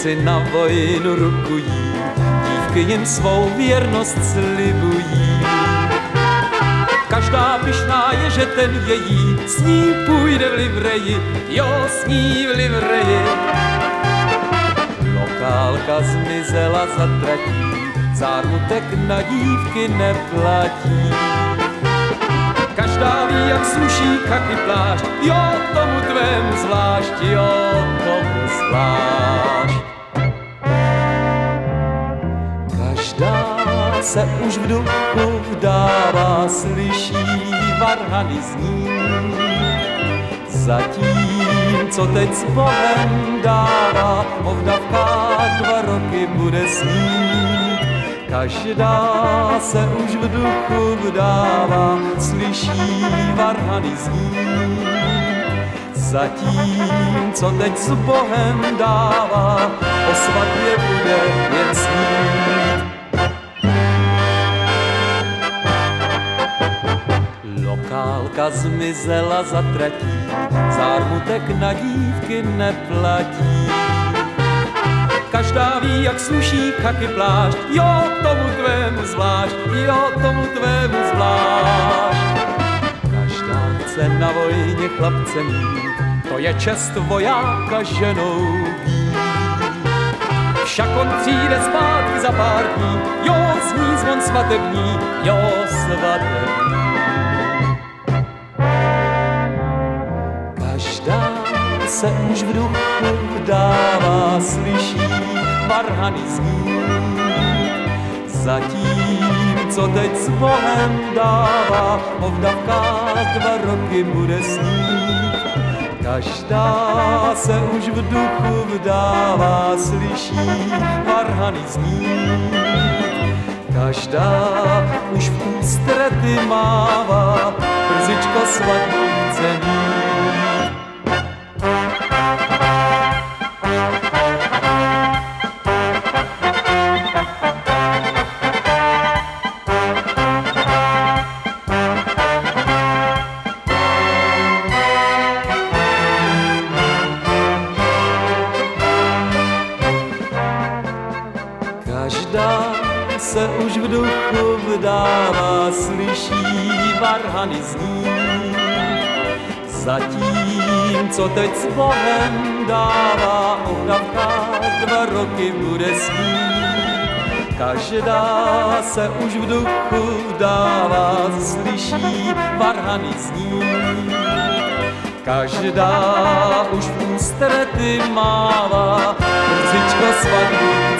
chlapci na vojnu rukují, dívky jim svou věrnost slibují. Každá pyšná je, že ten její s ní půjde v livreji, jo, s ní v livreji. Lokálka zmizela za tratí, zármutek na dívky neplatí. Každá ví, jak sluší chaky plášť, jo, tomu tvému zvlášť, jo, tomu zvlášť. Každá se už v duchu vdává, slyší varhany zní. Zatím, co teď s Bohem dává, o vdavkách 2 roky bude snít. Každá se už v duchu vdává, slyší varhany zní. Zatím, co teď s Bohem dává, o svatbě bude jen snít. Lokálka zmizela za tratí, zármutek na dívky neplatí. Každá ví, jak sluší chaky plášť, jo, tomu tvému zvlášť, jo, tomu tvému zvlášť. Každá chce na vojně chlapce mít, to je čest vojáka ženou být. Však on přijde zpátky za pár dní, jo, zní zvon svatební, jo, svatební. Každá se už v duchu vdává, slyší varhany zní. Zatím, co teď s Bohem dává, o vdavkách 2 roky bude snít. Každá se už v duchu vdává, slyší varhany zní. Každá už v ústrety mává, brzičko svatbu chce mít. Každá se už v duchu vdává, slyší varhany zní. Zatím, co teď s Bohem dává, o vdavkách 2 roky bude snít. Každá se už v duchu vdává, slyší varhany zní. Každá už v ústrety mává, brzičko svatbu